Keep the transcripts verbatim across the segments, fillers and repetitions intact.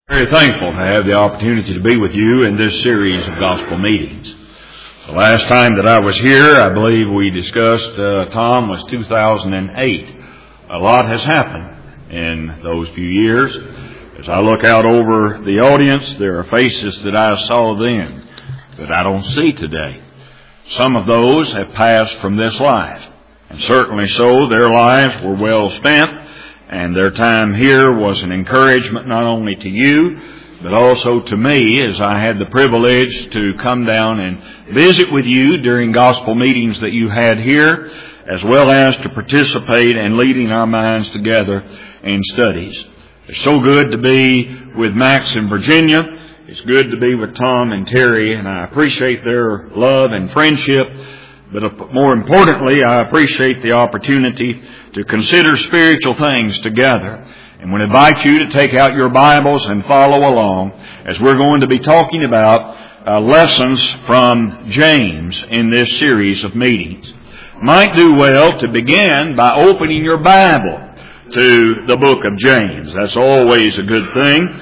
Very thankful to have the opportunity to be with you in this series of gospel meetings. The last time that I was here, I believe we discussed, uh, Tom, was two thousand eight. A lot has happened in those few years. As I look out over the audience, there are faces that I saw then that I don't see today. Some of those have passed from this life, and certainly so, their lives were well spent. And their time here was an encouragement not only to you, but also to me, as I had the privilege to come down and visit with you during gospel meetings that you had here, as well as to participate in leading our minds together in studies. It's so good to be with Max in Virginia. It's good to be with Tom and Terry, and I appreciate their love and friendship. But more importantly, I appreciate the opportunity to consider spiritual things together. And would invite you to take out your Bibles and follow along as we're going to be talking about uh, lessons from James in this series of meetings. Might do well to begin by opening your Bible to the book of James. That's always a good thing.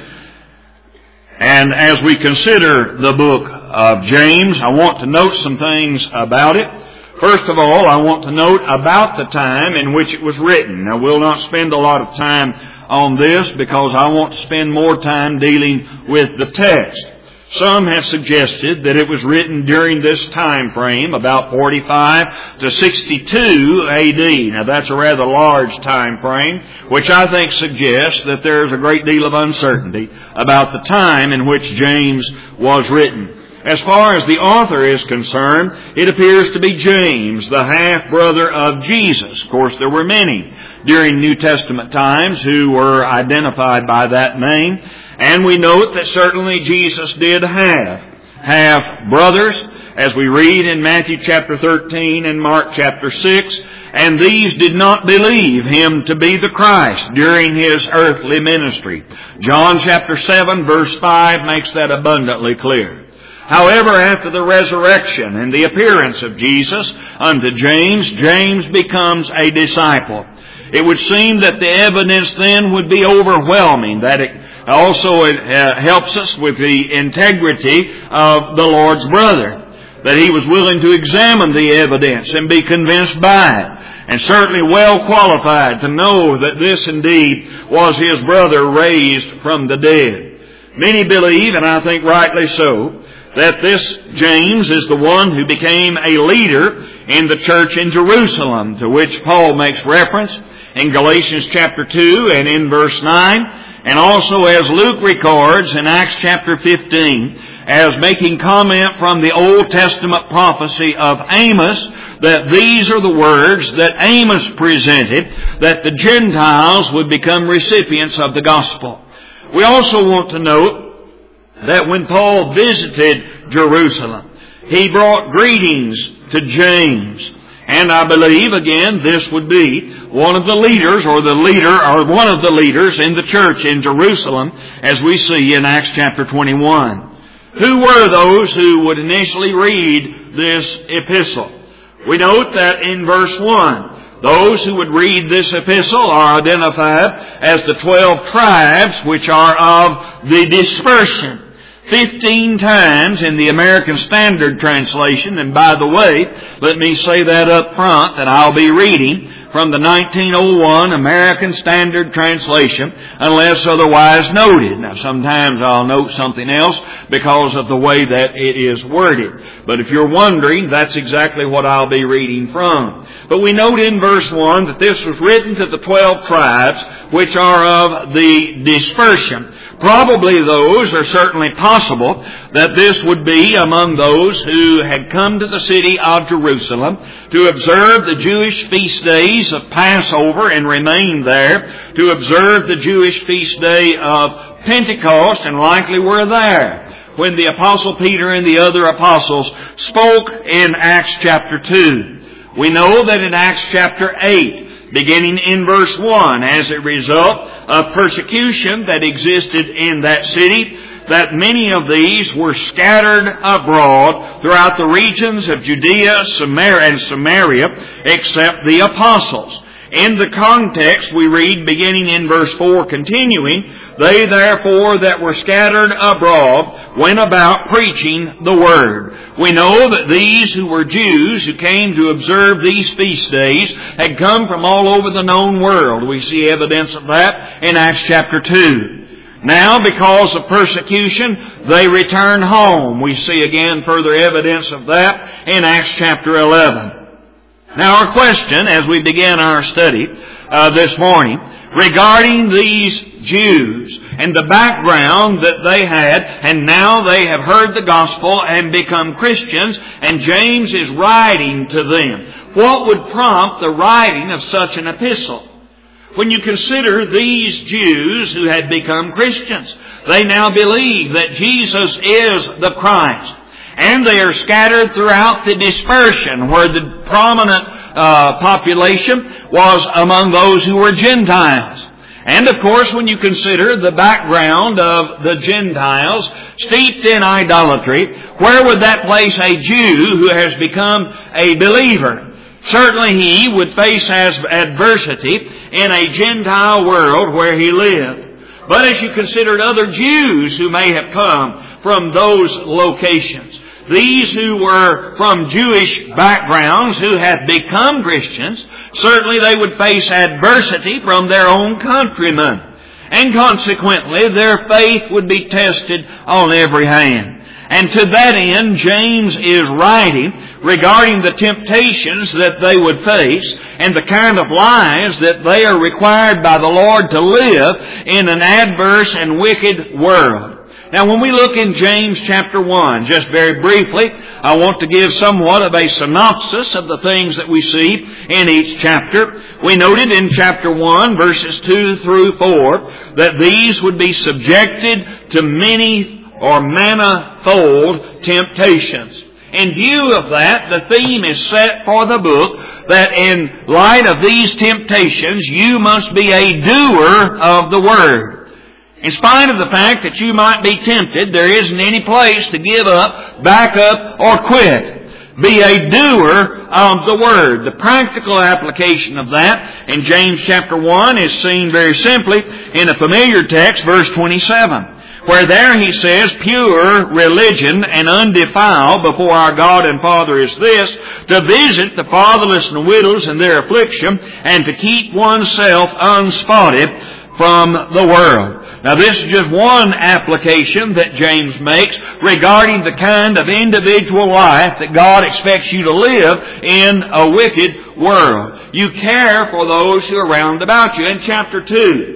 And as we consider the book of James, I want to note some things about it. First of all, I want to note about the time in which it was written. Now, we'll not spend a lot of time on this because I want to spend more time dealing with the text. Some have suggested that it was written during this time frame, about forty-five to sixty-two A D. Now, that's a rather large time frame, which I think suggests that there's a great deal of uncertainty about the time in which James was written. As far as the author is concerned, it appears to be James, the half-brother of Jesus. Of course, there were many during New Testament times who were identified by that name. And we note that certainly Jesus did have half-brothers, as we read in Matthew chapter thirteen and Mark chapter six. And these did not believe him to be the Christ during his earthly ministry. John chapter seven verse five makes that abundantly clear. However, after the resurrection and the appearance of Jesus unto James, James becomes a disciple. It would seem that the evidence then would be overwhelming, that it also uh, helps us with the integrity of the Lord's brother, that he was willing to examine the evidence and be convinced by it, and certainly well qualified to know that this indeed was his brother raised from the dead. Many believe, and I think rightly so, that this James is the one who became a leader in the church in Jerusalem, to which Paul makes reference in Galatians chapter two and in verse nine, and also as Luke records in Acts chapter fifteen, as making comment from the Old Testament prophecy of Amos, that these are the words that Amos presented, that the Gentiles would become recipients of the gospel. We also want to note that when Paul visited Jerusalem, he brought greetings to James. And I believe, again, this would be one of the leaders, or the leader, or one of the leaders in the church in Jerusalem, as we see in Acts chapter twenty-one. Who were those who would initially read this epistle? We note that in verse one, those who would read this epistle are identified as the twelve tribes, which are of the dispersion. Fifteen times in the American Standard Translation, and by the way, let me say that up front, that I'll be reading from the nineteen oh one American Standard Translation, unless otherwise noted. Now, sometimes I'll note something else because of the way that it is worded. But if you're wondering, that's exactly what I'll be reading from. But we note in verse one that this was written to the twelve tribes, which are of the dispersion. Probably those, or certainly possible, that this would be among those who had come to the city of Jerusalem to observe the Jewish feast days of Passover and remained there, to observe the Jewish feast day of Pentecost, and likely were there when the Apostle Peter and the other apostles spoke in Acts chapter two. We know that in Acts chapter eight, beginning in verse one, as a result of persecution that existed in that city, that many of these were scattered abroad throughout the regions of Judea, Samaria, and Samaria, except the apostles. In the context, we read, beginning in verse four, continuing, "They therefore that were scattered abroad went about preaching the word." We know that these who were Jews, who came to observe these feast days, had come from all over the known world. We see evidence of that in Acts chapter two. Now, because of persecution, they return home. We see again further evidence of that in Acts chapter eleven. Now, our question as we begin our study uh, this morning regarding these Jews and the background that they had, and now they have heard the gospel and become Christians, and James is writing to them. What would prompt the writing of such an epistle? When you consider these Jews who had become Christians, they now believe that Jesus is the Christ. And they are scattered throughout the dispersion, where the prominent uh, population was among those who were Gentiles. And of course, when you consider the background of the Gentiles, steeped in idolatry, where would that place a Jew who has become a believer? Certainly he would face as adversity in a Gentile world where he lived. But as you considered other Jews who may have come from those locations, these who were from Jewish backgrounds who had become Christians, certainly they would face adversity from their own countrymen. And consequently, their faith would be tested on every hand. And to that end, James is writing regarding the temptations that they would face and the kind of lives that they are required by the Lord to live in an adverse and wicked world. Now, when we look in James chapter one, just very briefly, I want to give somewhat of a synopsis of the things that we see in each chapter. We noted in chapter one, verses two through four, that these would be subjected to many or manifold temptations. In view of that, the theme is set for the book that in light of these temptations, you must be a doer of the word. In spite of the fact that you might be tempted, there isn't any place to give up, back up, or quit. Be a doer of the word. The practical application of that in James chapter one is seen very simply in a familiar text, verse twenty-seven. Where there he says, "Pure religion and undefiled before our God and Father is this, to visit the fatherless and widows in their affliction, and to keep oneself unspotted from the world." Now, this is just one application that James makes regarding the kind of individual life that God expects you to live in a wicked world. You care for those who are round about you. In chapter two,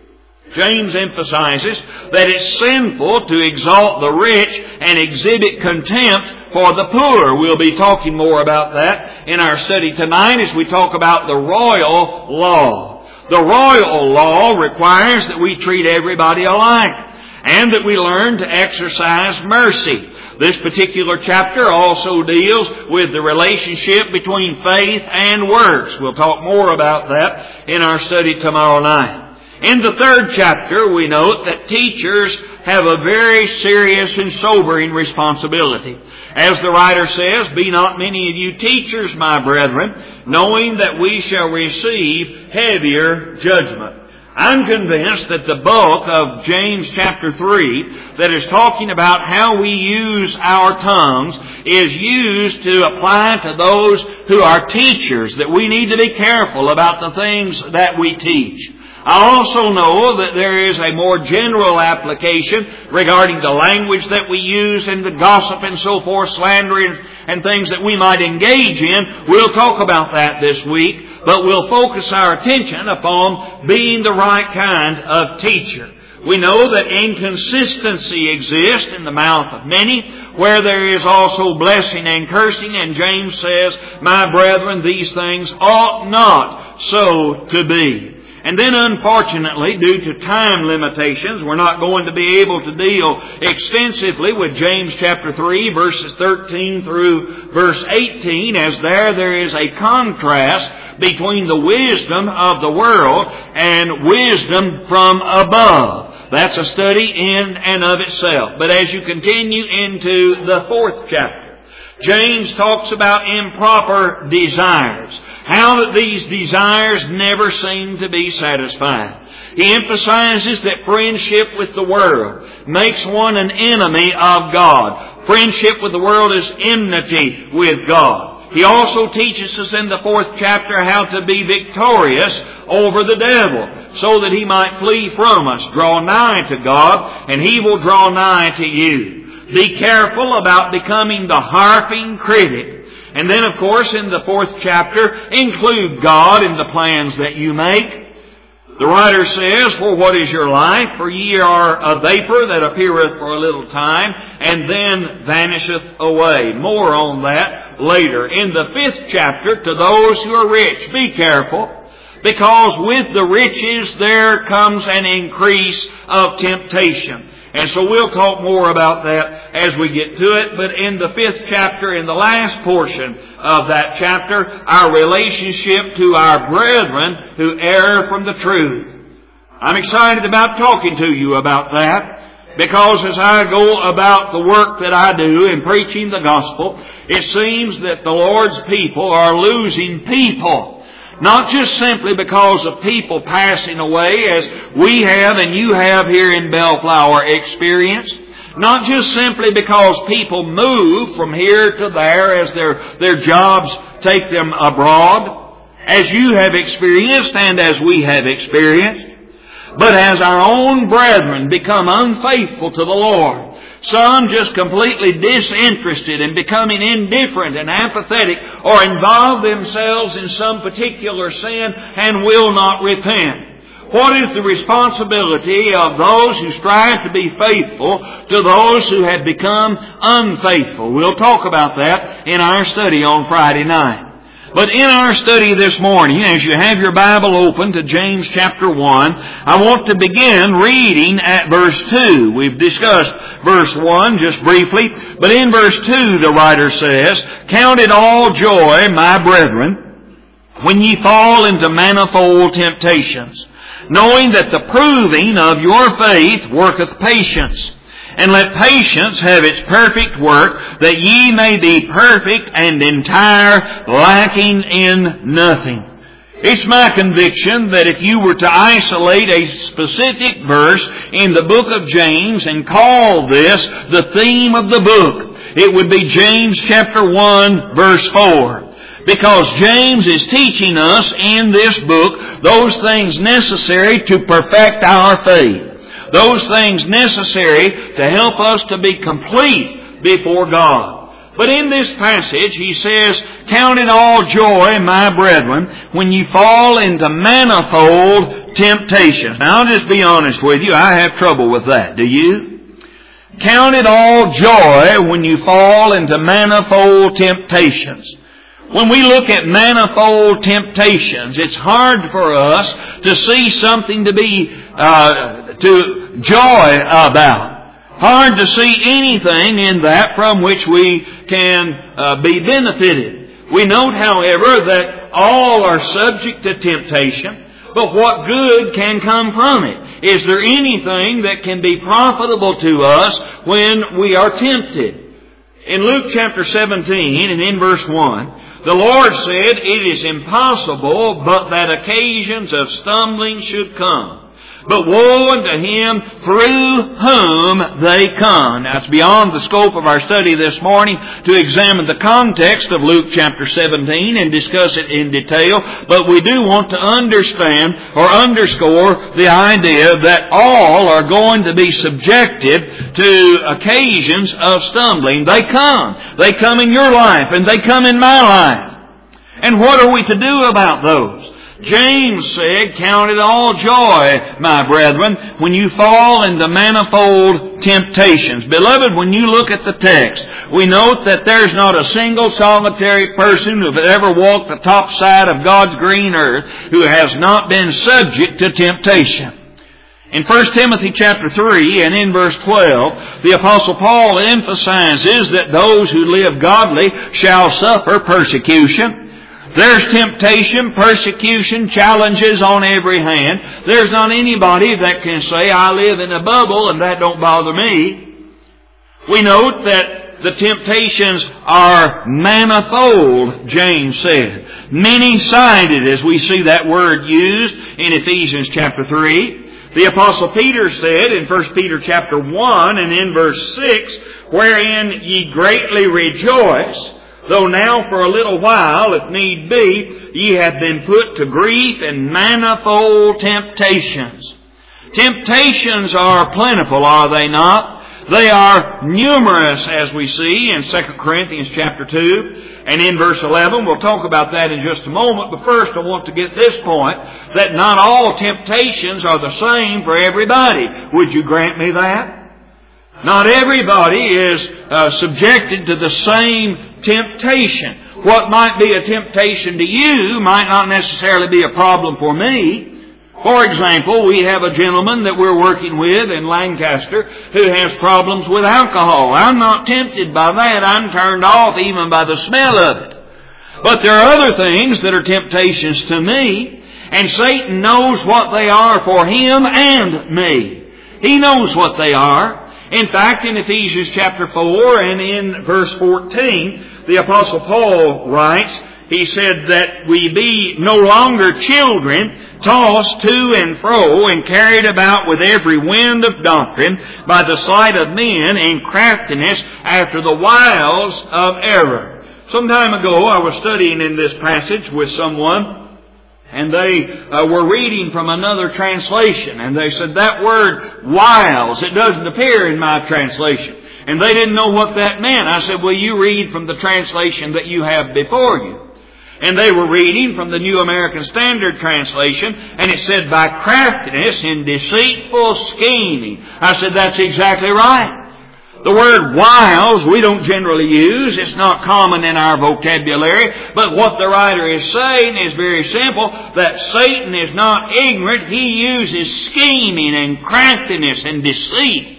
James emphasizes that it's sinful to exalt the rich and exhibit contempt for the poor. We'll be talking more about that in our study tonight as we talk about the royal law. The royal law requires that we treat everybody alike and that we learn to exercise mercy. This particular chapter also deals with the relationship between faith and works. We'll talk more about that in our study tomorrow night. In the third chapter, we note that teachers have a very serious and sobering responsibility. As the writer says, "Be not many of you teachers, my brethren, knowing that we shall receive heavier judgment." I'm convinced that the bulk of James chapter three that is talking about how we use our tongues is used to apply to those who are teachers, that we need to be careful about the things that we teach. I also know that there is a more general application regarding the language that we use and the gossip and so forth, slander and things that we might engage in. We'll talk about that this week, but we'll focus our attention upon being the right kind of teacher. We know that inconsistency exists in the mouth of many, where there is also blessing and cursing, and James says, "My brethren, these things ought not so to be." And then, unfortunately, due to time limitations, we're not going to be able to deal extensively with James chapter three, verses thirteen through verse eighteen, as there there is a contrast between the wisdom of the world and wisdom from above. That's a study in and of itself. But as you continue into the fourth chapter, James talks about improper desires. how that these desires never seem to be satisfied. He emphasizes that friendship with the world makes one an enemy of God. Friendship with the world is enmity with God. He also teaches us in the fourth chapter how to be victorious over the devil, so that he might flee from us. Draw nigh to God, and He will draw nigh to you. Be careful about becoming the harping critic. And then, of course, in the fourth chapter, include God in the plans that you make. The writer says, "For what is your life? For ye are a vapor that appeareth for a little time, and then vanisheth away." More on that later. In the fifth chapter, to those who are rich, be careful, because with the riches there comes an increase of temptation. And so we'll talk more about that as we get to it. But in the fifth chapter, in the last portion of that chapter, our relationship to our brethren who err from the truth. I'm excited about talking to you about that, because as I go about the work that I do in preaching the gospel, it seems that the Lord's people are losing people. Not just simply because of people passing away, as we have and you have here in Bellflower experienced. Not just simply because people move from here to there as their, their jobs take them abroad, as you have experienced and as we have experienced. But as our own brethren become unfaithful to the Lord, some just completely disinterested and becoming indifferent and apathetic, or involve themselves in some particular sin and will not repent. What is the responsibility of those who strive to be faithful to those who have become unfaithful? We'll talk about that in our study on Friday night. But in our study this morning, as you have your Bible open to James chapter one, I want to begin reading at verse two. We've discussed verse one just briefly, but in verse two the writer says, "Count it all joy, my brethren, when ye fall into manifold temptations, knowing that the proving of your faith worketh patience. And let patience have its perfect work, that ye may be perfect and entire, lacking in nothing." It's my conviction that if you were to isolate a specific verse in the book of James and call this the theme of the book, it would be James chapter one verse four. Because James is teaching us in this book those things necessary to perfect our faith. Those things necessary to help us to be complete before God. But in this passage, he says, "Count it all joy, my brethren, when you fall into manifold temptations." Now, I'll just be honest with you, I have trouble with that. Do you? Count it all joy when you fall into manifold temptations. When we look at manifold temptations, it's hard for us to see something to be uh, to joy about. Hard to see anything in that from which we can uh, be benefited. We note, however, that all are subject to temptation, but what good can come from it? Is there anything that can be profitable to us when we are tempted? In Luke chapter seventeen and in verse one, the Lord said, "It is impossible but that occasions of stumbling should come. But woe unto him through whom they come." Now, it's beyond the scope of our study this morning to examine the context of Luke chapter seventeen and discuss it in detail, but we do want to understand or underscore the idea that all are going to be subjected to occasions of stumbling. They come. They come in your life and they come in my life. And what are we to do about those? James said, "Count it all joy, my brethren, when you fall into manifold temptations." Beloved, when you look at the text, we note that there's not a single solitary person who has ever walked the top side of God's green earth who has not been subject to temptation. In First Timothy chapter three and in verse twelve, the Apostle Paul emphasizes that those who live godly shall suffer persecution. There's temptation, persecution, challenges on every hand. There's not anybody that can say, "I live in a bubble and that don't bother me." We note that the temptations are manifold, James said. Many-sided, as we see that word used in Ephesians chapter three. The Apostle Peter said in First Peter chapter one and in verse six, wherein ye greatly rejoice, though now for a little while, if need be, ye have been put to grief and manifold temptations. Temptations are plentiful, are they not? They are numerous, as we see in Second Corinthians chapter two and in verse eleven. We'll talk about that in just a moment. But first I want to get this point, that not all temptations are the same for everybody. Would you grant me that? Not everybody is uh, subjected to the same temptation. What might be a temptation to you might not necessarily be a problem for me. For example, we have a gentleman that we're working with in Lancaster who has problems with alcohol. I'm not tempted by that. I'm turned off even by the smell of it. But there are other things that are temptations to me, and Satan knows what they are for him and me. He knows what they are. In fact, in Ephesians chapter four and in verse fourteen, the Apostle Paul writes, he said that we be no longer children, tossed to and fro and carried about with every wind of doctrine by the sleight of men in craftiness after the wiles of error. Some time ago I was studying in this passage with someone, and they uh, were reading from another translation, and they said that word wiles, it doesn't appear in my translation. And they didn't know what that meant. I said, well, you read from the translation that you have before you. And they were reading from the New American Standard Translation, and it said, by craftiness in deceitful scheming. I said, that's exactly right. The word wiles we don't generally use. It's not common in our vocabulary. But what the writer is saying is very simple, that Satan is not ignorant. He uses scheming and craftiness and deceit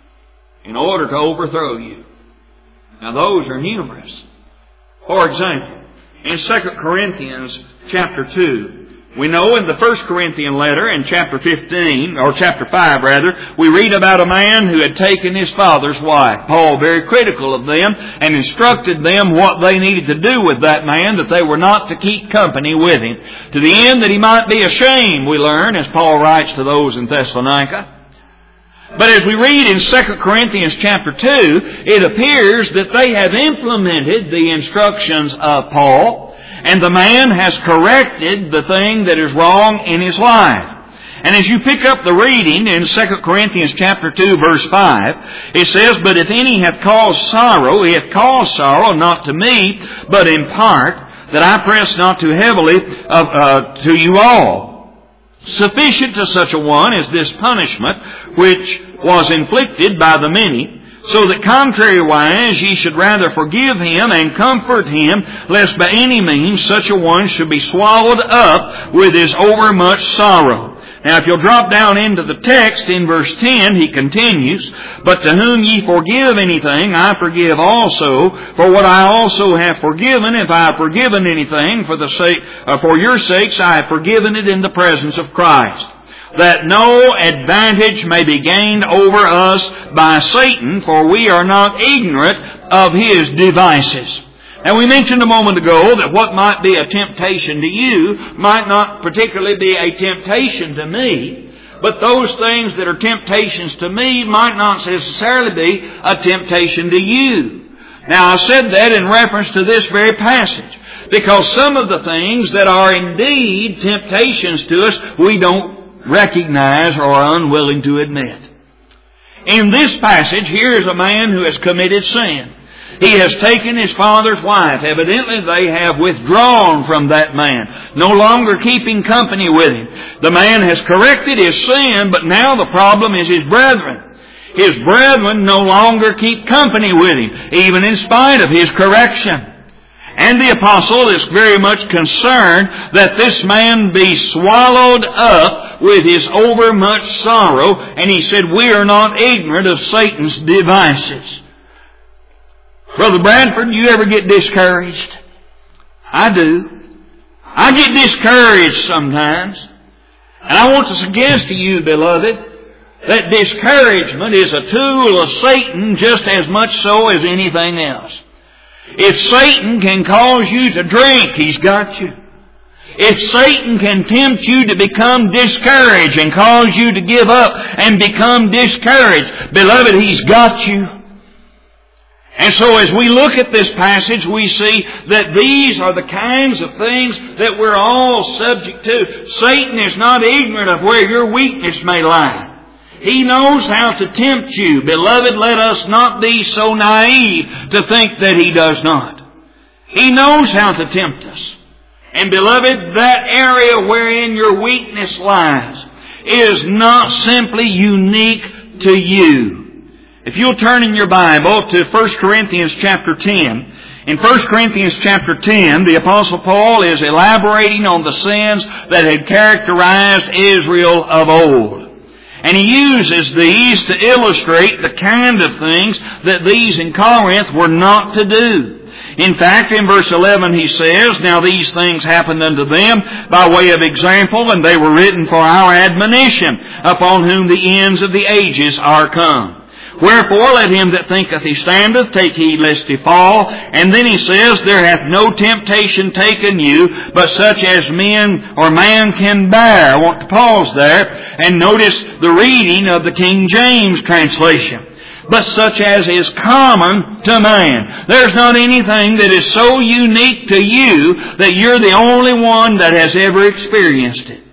in order to overthrow you. Now those are numerous. For example, in Second Corinthians chapter two, we know in the First Corinthian letter in chapter fifteen, or chapter five rather, we read about a man who had taken his father's wife. Paul very critical of them and instructed them what they needed to do with that man, that they were not to keep company with him. To the end that he might be ashamed, we learn, as Paul writes to those in Thessalonica. But as we read in Second Corinthians chapter two, it appears that they have implemented the instructions of Paul, and the man has corrected the thing that is wrong in his life. And as you pick up the reading in Second Corinthians chapter two, verse five, it says, but if any hath caused sorrow, he hath caused sorrow not to me, but in part, that I press not too heavily uh, uh, to you all. Sufficient to such a one is this punishment which was inflicted by the many, so that contrariwise ye should rather forgive him and comfort him, lest by any means such a one should be swallowed up with his overmuch sorrow. Now if you'll drop down into the text in verse ten, he continues, but to whom ye forgive anything, I forgive also. For what I also have forgiven, if I have forgiven anything for the sake, uh, for your sakes, I have forgiven it in the presence of Christ, that no advantage may be gained over us by Satan, for we are not ignorant of his devices. And we mentioned a moment ago that what might be a temptation to you might not particularly be a temptation to me. But those things that are temptations to me might not necessarily be a temptation to you. Now I said that in reference to this very passage, because some of the things that are indeed temptations to us we don't recognize or are unwilling to admit. In this passage, here is a man who has committed sin. He has taken his father's wife. Evidently they have withdrawn from that man, no longer keeping company with him. The man has corrected his sin, but now the problem is his brethren. His brethren no longer keep company with him, even in spite of his correction. And the apostle is very much concerned that this man be swallowed up with his overmuch sorrow, and he said, we are not ignorant of Satan's devices. Brother Bradford, you ever get discouraged? I do. I get discouraged sometimes. And I want to suggest to you, beloved, that discouragement is a tool of Satan just as much so as anything else. If Satan can cause you to drink, he's got you. If Satan can tempt you to become discouraged and cause you to give up and become discouraged, beloved, he's got you. And so as we look at this passage, we see that these are the kinds of things that we're all subject to. Satan is not ignorant of where your weakness may lie. He knows how to tempt you. Beloved, let us not be so naive to think that he does not. He knows how to tempt us. And beloved, that area wherein your weakness lies is not simply unique to you. If you'll turn in your Bible to First Corinthians chapter ten. In First Corinthians chapter ten, the Apostle Paul is elaborating on the sins that had characterized Israel of old. And he uses these to illustrate the kind of things that these in Corinth were not to do. In fact, in verse eleven he says, "Now these things happened unto them by way of example, and they were written for our admonition, upon whom the ends of the ages are come. Wherefore let him that thinketh he standeth take heed lest he fall." And then he says, "There hath no temptation taken you, but such as men or man can bear." I want to pause there and notice the reading of the King James translation. "But such as is common to man." There's not anything that is so unique to you that you're the only one that has ever experienced it.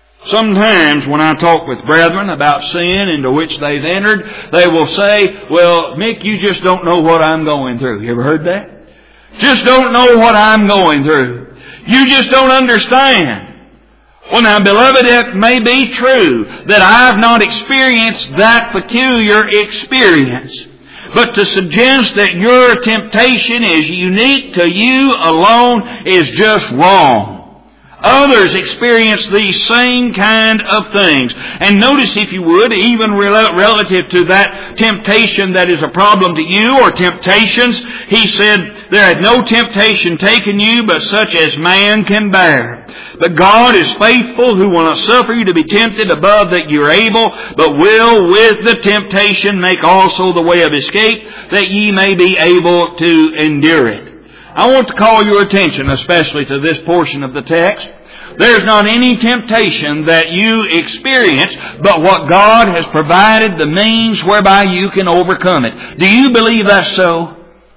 Sometimes when I talk with brethren about sin into which they've entered, they will say, "Well, Mick, you just don't know what I'm going through." You ever heard that? Just don't know what I'm going through. You just don't understand. Well now, beloved, it may be true that I've not experienced that peculiar experience. But to suggest that your temptation is unique to you alone is just wrong. Others experience these same kind of things. And notice, if you would, even relative to that temptation that is a problem to you, or temptations, he said, "There hath no temptation taken you, but such as man can bear. But God is faithful, who will not suffer you to be tempted above that you are able, but will with the temptation make also the way of escape, that ye may be able to endure it." I want to call your attention especially to this portion of the text. There's not any temptation that you experience but what God has provided the means whereby you can overcome it. Do you believe that's so?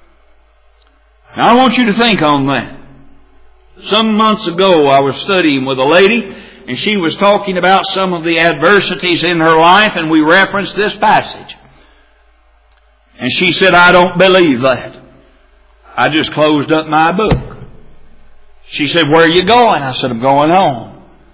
Now I want you to think on that. Some months ago I was studying with a lady, and she was talking about some of the adversities in her life, and we referenced this passage. And she said, "I don't believe that. I just closed up my book." She said, "Where are you going?" I said, "I'm going home."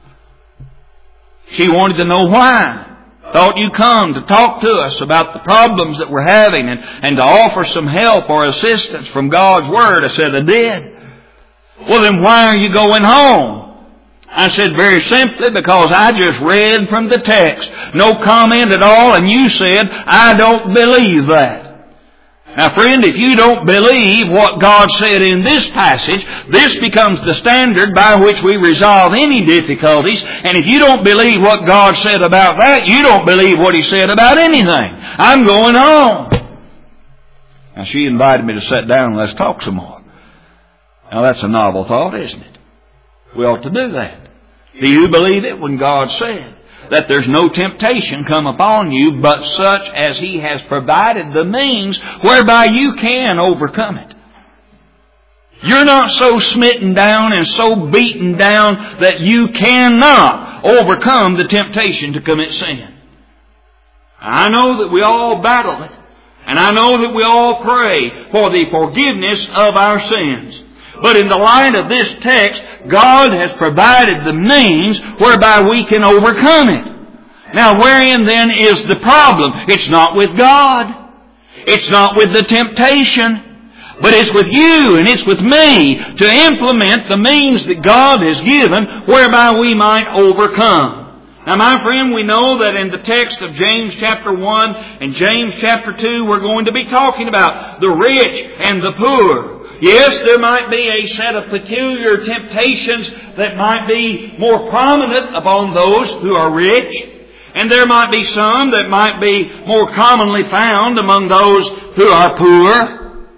She wanted to know why. Thought you come to talk to us about the problems that we're having and, and to offer some help or assistance from God's Word. I said, "I did." "Well, then why are you going home?" I said, "Very simply because I just read from the text. No comment at all, and you said, I don't believe that." Now friend, if you don't believe what God said in this passage, this becomes the standard by which we resolve any difficulties. And if you don't believe what God said about that, you don't believe what He said about anything. I'm going home. Now she invited me to sit down and let's talk some more. Now that's a novel thought, isn't it? We ought to do that. Do you believe it when God said that there's no temptation come upon you but such as He has provided the means whereby you can overcome it? You're not so smitten down and so beaten down that you cannot overcome the temptation to commit sin. I know that we all battle it, and I know that we all pray for the forgiveness of our sins. But in the light of this text, God has provided the means whereby we can overcome it. Now, wherein then is the problem? It's not with God. It's not with the temptation. But it's with you and it's with me to implement the means that God has given whereby we might overcome. Now, my friend, we know that in the text of James chapter one and James chapter two, we're going to be talking about the rich and the poor. Yes, there might be a set of peculiar temptations that might be more prominent upon those who are rich. And there might be some that might be more commonly found among those who are poor.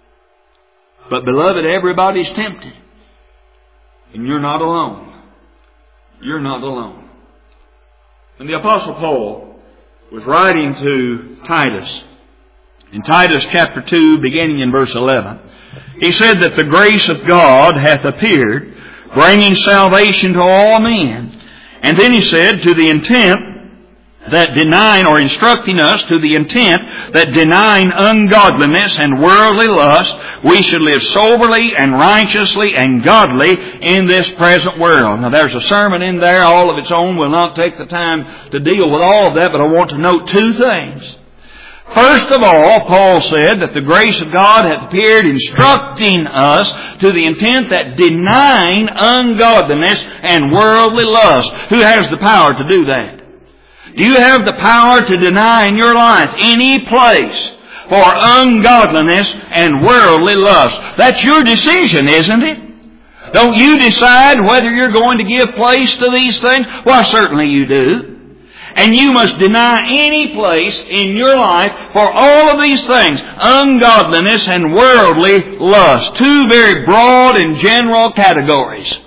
But beloved, everybody's tempted. And you're not alone. You're not alone. When the Apostle Paul was writing to Titus, in Titus chapter two, beginning in verse eleven, he said that the grace of God hath appeared, bringing salvation to all men. And then he said, to the intent that denying, or instructing us to the intent that denying ungodliness and worldly lust, we should live soberly and righteously and godly in this present world. Now there's a sermon in there all of its own. We'll not take the time to deal with all of that, but I want to note two things. First of all, Paul said that the grace of God hath appeared, instructing us to the intent that denying ungodliness and worldly lust. Who has the power to do that? Do you have the power to deny in your life any place for ungodliness and worldly lust? That's your decision, isn't it? Don't you decide whether you're going to give place to these things? Well, certainly you do. And you must deny any place in your life for all of these things, ungodliness and worldly lust. Two very broad and general categories.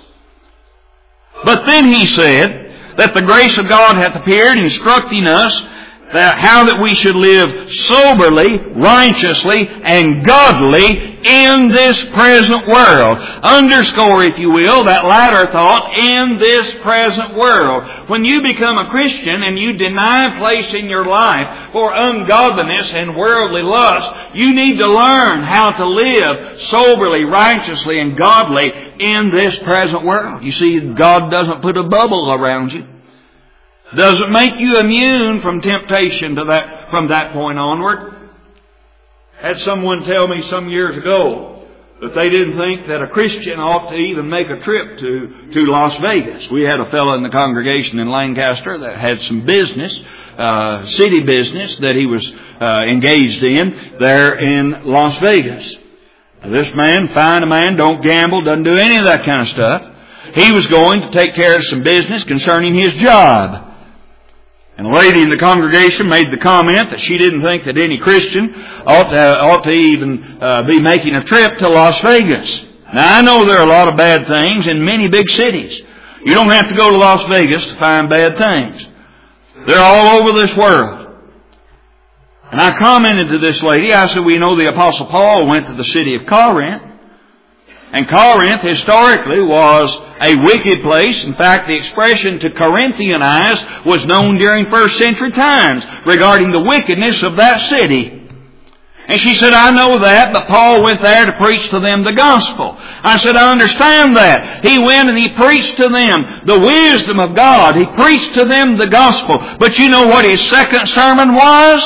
But then he said that the grace of God hath appeared, instructing us that how that we should live soberly, righteously, and godly in this present world. Underscore, if you will, that latter thought, in this present world. When you become a Christian and you deny place in your life for ungodliness and worldly lust, you need to learn how to live soberly, righteously, and godly in this present world. You see, God doesn't put a bubble around you. Doesn't make you immune from temptation to that, from that point onward. Had someone tell me some years ago that they didn't think that a Christian ought to even make a trip to, to Las Vegas. We had a fellow in the congregation in Lancaster that had some business, uh, city business that he was uh, engaged in there in Las Vegas. Now, this man, fine a man, don't gamble, doesn't do any of that kind of stuff. He was going to take care of some business concerning his job. And a lady in the congregation made the comment that she didn't think that any Christian ought to, ought to even uh, be making a trip to Las Vegas. Now, I know there are a lot of bad things in many big cities. You don't have to go to Las Vegas to find bad things. They're all over this world. And I commented to this lady, I said, we know the Apostle Paul went to the city of Corinth. And Corinth historically was a wicked place. In fact, the expression to Corinthianize was known during first century times regarding the wickedness of that city. And she said, I know that, but Paul went there to preach to them the gospel. I said, I understand that. He went and he preached to them the wisdom of God. He preached to them the gospel. But you know what his second sermon was?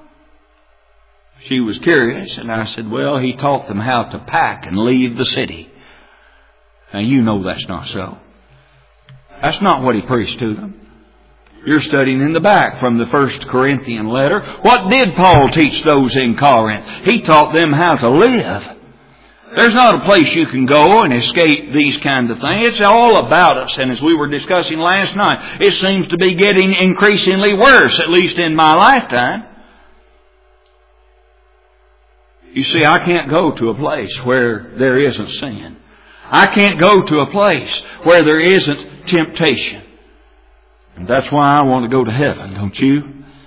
She was curious, and I said, well, he taught them how to pack and leave the city. Now, you know that's not so. That's not what he preached to them. You're studying in the back from the first Corinthian letter. What did Paul teach those in Corinth? He taught them how to live. There's not a place you can go and escape these kind of things. It's all about us. And as we were discussing last night, it seems to be getting increasingly worse, at least in my lifetime. You see, I can't go to a place where there isn't sin. I can't go to a place where there isn't temptation. And that's why I want to go to heaven, don't you?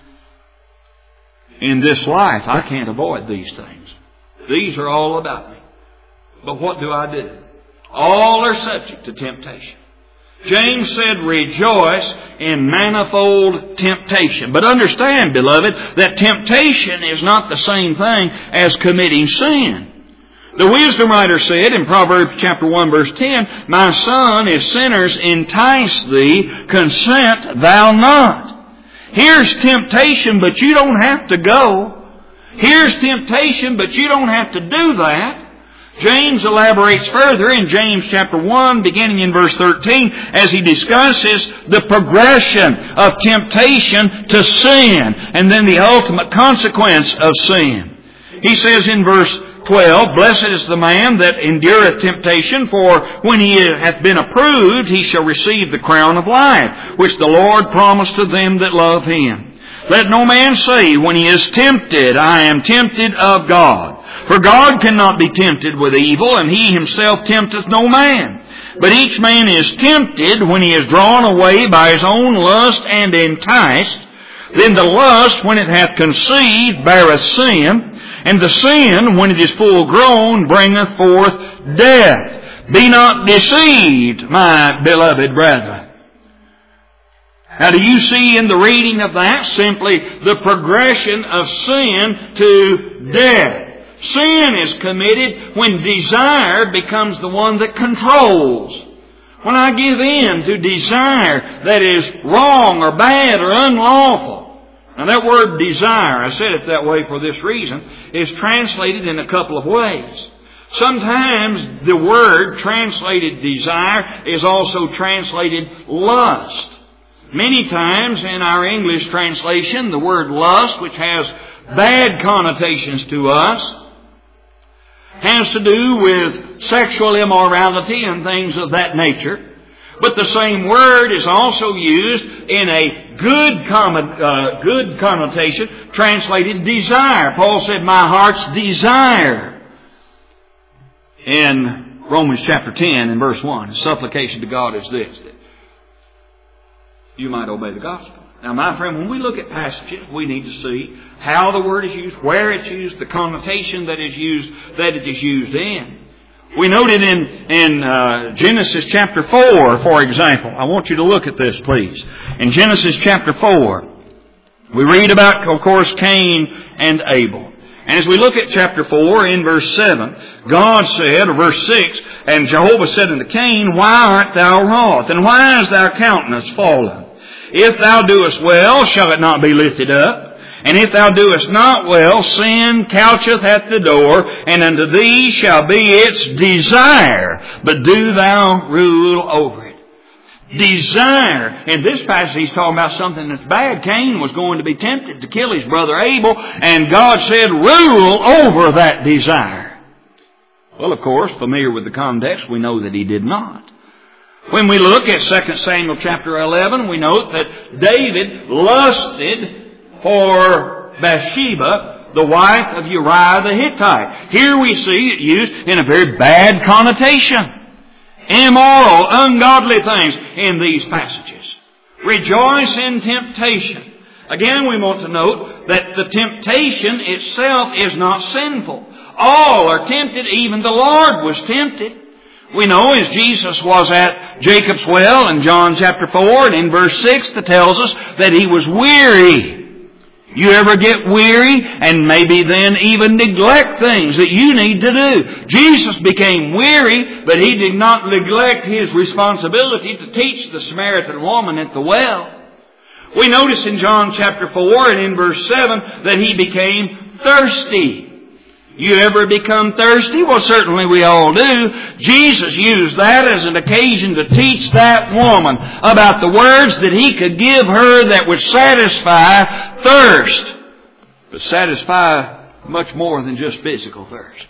In this life, I can't avoid these things. These are all about me. But what do I do? All are subject to temptation. James said, rejoice in manifold temptation. But understand, beloved, that temptation is not the same thing as committing sin. The wisdom writer said in Proverbs chapter one verse ten, my son, if sinners entice thee, consent thou not. Here's temptation, but you don't have to go. Here's temptation, but you don't have to do that. James elaborates further in James chapter one, beginning in verse thirteen, as he discusses the progression of temptation to sin and then the ultimate consequence of sin. He says in verse twelve, Blessed is the man that endureth temptation, for when he hath been approved, he shall receive the crown of life, which the Lord promised to them that love him. Let no man say, when he is tempted, I am tempted of God. For God cannot be tempted with evil, and he himself tempteth no man. But each man is tempted when he is drawn away by his own lust and enticed. Then the lust, when it hath conceived, beareth sin, and the sin, when it is full grown, bringeth forth death. Be not deceived, my beloved brethren. Now, do you see in the reading of that simply the progression of sin to death? Sin is committed when desire becomes the one that controls. When I give in to desire that is wrong or bad or unlawful. Now that word desire, I said it that way for this reason, is translated in a couple of ways. Sometimes the word translated desire is also translated lust. Many times in our English translation, the word lust, which has bad connotations to us, has to do with sexual immorality and things of that nature. But the same word is also used in a good, con- uh, good connotation, translated desire. Paul said, my heart's desire. In Romans chapter ten and verse one, his supplication to God is this, that you might obey the gospel. Now, my friend, when we look at passages, we need to see how the word is used, where it's used, the connotation that is used, that it is used in. We noted in, in uh, Genesis chapter four, for example. I want you to look at this, please. In Genesis chapter four, we read about, of course, Cain and Abel. And as we look at chapter four, in verse seven, God said, or verse six, and Jehovah said unto Cain, why art thou wroth? And why is thy countenance fallen? If thou doest well, shall it not be lifted up? And if thou doest not well, sin coucheth at the door, and unto thee shall be its desire, but do thou rule over it. Desire. In this passage he's talking about something that's bad. Cain was going to be tempted to kill his brother Abel, and God said, rule over that desire. Well, of course, familiar with the context, we know that he did not. When we look at Second Samuel chapter eleven, we note that David lusted for Bathsheba, the wife of Uriah the Hittite. Here we see it used in a very bad connotation. Immoral, ungodly things in these passages. Rejoice in temptation. Again, we want to note that the temptation itself is not sinful. All are tempted, even the Lord was tempted. We know as Jesus was at Jacob's well in John chapter four and in verse six that tells us that he was weary. You ever get weary and maybe then even neglect things that you need to do? Jesus became weary, but he did not neglect his responsibility to teach the Samaritan woman at the well. We notice in John chapter four and in verse seven that he became thirsty. You ever become thirsty? Well, certainly we all do. Jesus used that as an occasion to teach that woman about the words that he could give her that would satisfy thirst. But satisfy much more than just physical thirst.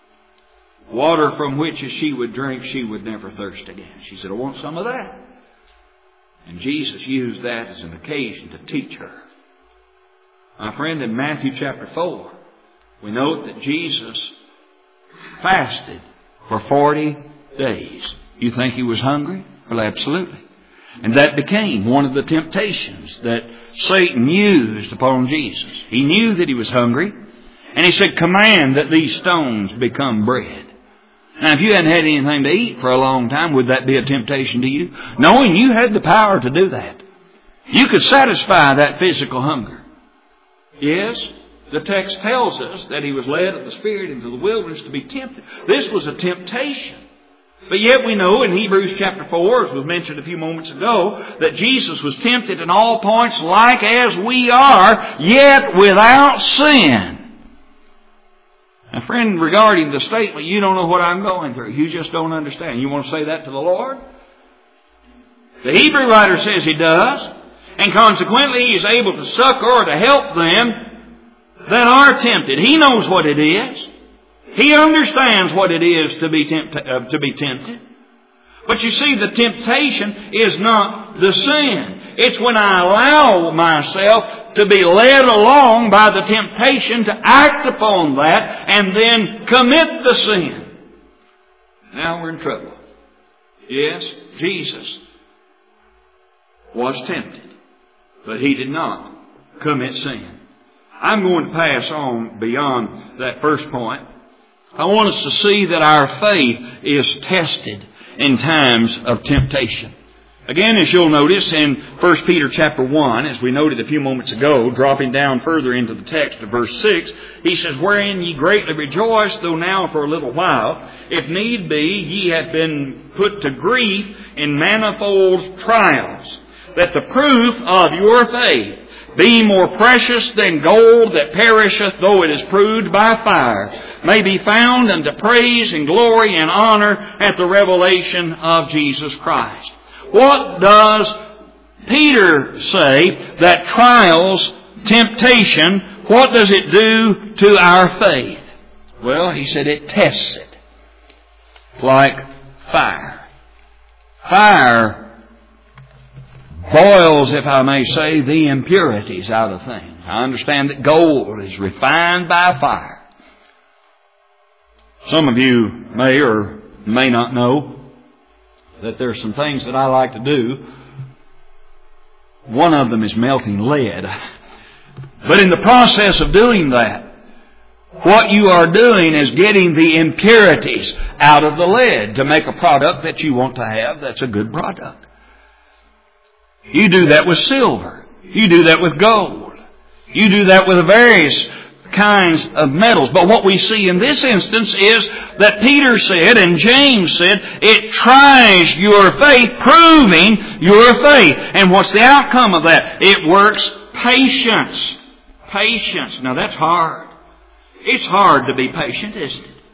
Water from which as she would drink, she would never thirst again. She said, I want some of that. And Jesus used that as an occasion to teach her. My friend, in Matthew chapter four, we note that Jesus fasted for forty days. You think he was hungry? Well, absolutely. And that became one of the temptations that Satan used upon Jesus. He knew that he was hungry, and he said, command that these stones become bread. Now, if you hadn't had anything to eat for a long time, would that be a temptation to you? Knowing you had the power to do that. You could satisfy that physical hunger. Yes, the text tells us that he was led of the Spirit into the wilderness to be tempted. This was a temptation. But yet we know in Hebrews chapter four, as was mentioned a few moments ago, that Jesus was tempted in all points like as we are, yet without sin. Now, friend, regarding the statement, you don't know what I'm going through. You just don't understand. You want to say that to the Lord? The Hebrew writer says he does. And consequently, he is able to succor or to help them that are tempted. He knows what it is. He understands what it is to be tempt- uh, to be tempted. But you see, the temptation is not the sin. It's when I allow myself to be led along by the temptation to act upon that and then commit the sin. Now we're in trouble. Yes, Jesus was tempted, but He did not commit sin. I'm going to pass on beyond that first point. I want us to see that our faith is tested in times of temptation. Again, as you'll notice in First Peter chapter one, as we noted a few moments ago, dropping down further into the text of verse six, he says, "Wherein ye greatly rejoice, though now for a little while, if need be, ye have been put to grief in manifold trials, that the proof of your faith, being more precious than gold that perisheth though it is proved by fire, may be found unto praise and glory and honor at the revelation of Jesus Christ." What does Peter say that trials, temptation, what does it do to our faith? Well, he said it tests it like fire. Fire boils, if I may say, the impurities out of things. I understand that gold is refined by fire. Some of you may or may not know that there are some things that I like to do. One of them is melting lead. But in the process of doing that, what you are doing is getting the impurities out of the lead to make a product that you want to have that's a good product. You do that with silver. You do that with gold. You do that with various kinds of metals. But what we see in this instance is that Peter said and James said, it tries your faith, proving your faith. And what's the outcome of that? It works patience. Patience. Now that's hard. It's hard to be patient, isn't it?